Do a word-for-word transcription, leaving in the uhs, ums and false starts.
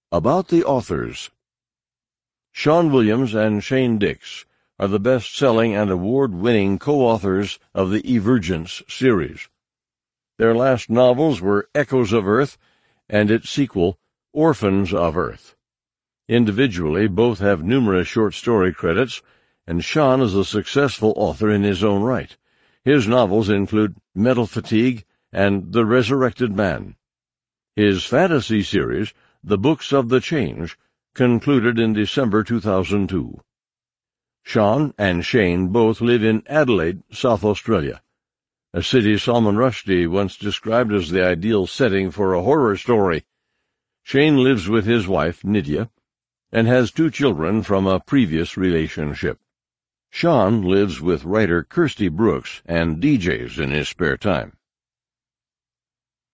About the authors. Sean Williams and Shane Dix are the best-selling and award-winning co-authors of the Evergence series. Their last novels were Echoes of Earth and its sequel, Orphans of Earth. Individually, both have numerous short story credits, and Sean is a successful author in his own right. His novels include Mental Fatigue and The Resurrected Man. His fantasy series, The Books of the Change, concluded in December two thousand two. Sean and Shane both live in Adelaide, South Australia, a city Salman Rushdie once described as the ideal setting for a horror story. Shane lives with his wife, Nydia, and has two children from a previous relationship. Sean lives with writer Kirsty Brooks and D Js in his spare time.